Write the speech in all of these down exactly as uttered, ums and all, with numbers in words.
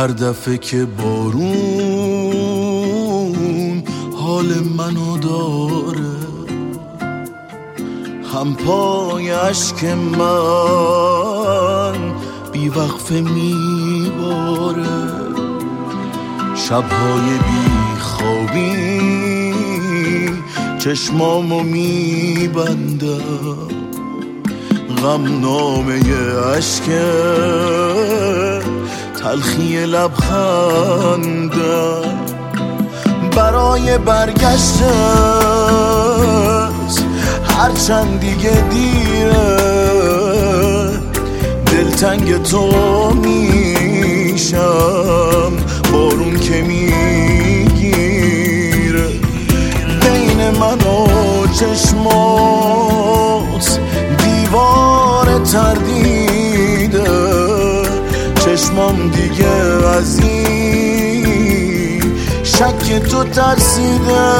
هر دفعه که بارون حال منو داره، هم پای اشک من بی وقفه میباره. شبهای بی خوابی چشمامو میبندم، غم نامه اشک تلخی لبخندم. برای برگشتت هرچند دیگه دیره، دلتنگ تو میشم بارون که میگیره. بین من و چشمات دیوار تردیده، چشمام دیگه از این شک تو ترسیده.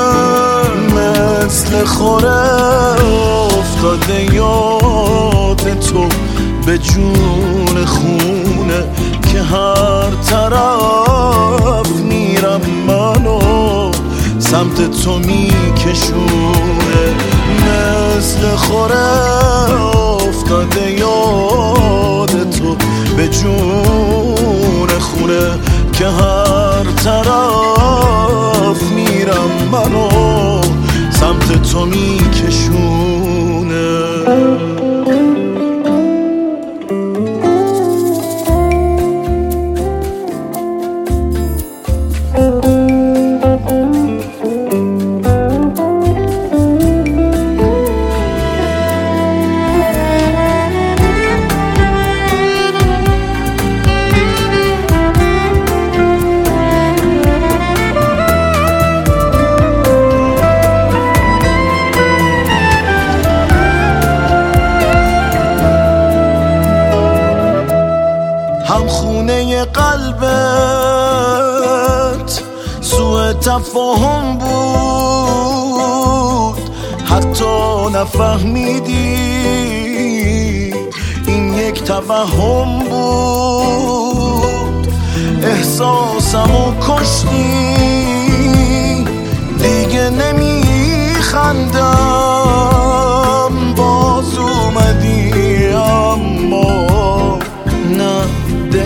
مثل خوره افتاده یاد تو به جون خونه، که هر طرف میرم منو سمت تو میکشونه. مثل خوره افتاده یاد تو به جون خونه، که هر طرف میرم منو سمت تو میکشونه. هم خونه قلبت سوء تفاهم بود، حتی نفهمیدی این یک توهم بود. احساسمو کشتی دیگه نمیخندم، باز اومدی اما نه دل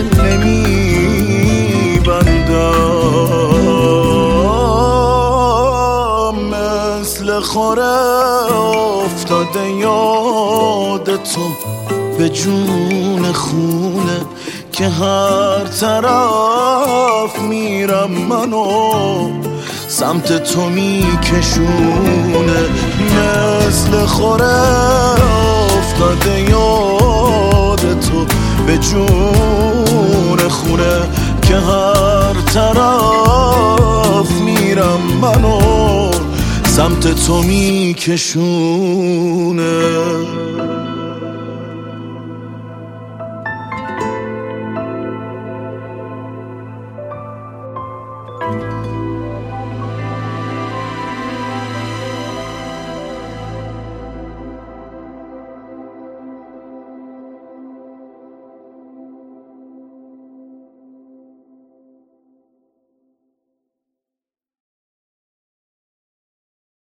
نمیبندم. مثل خوره افتاده یاد تو به جون خونه، که هر طرف میرم منو سمت تو میکشونه. مثل خوره افتاده یاد تو به جون خونه، که هر طرف میرم منو سمت تو میکشونه.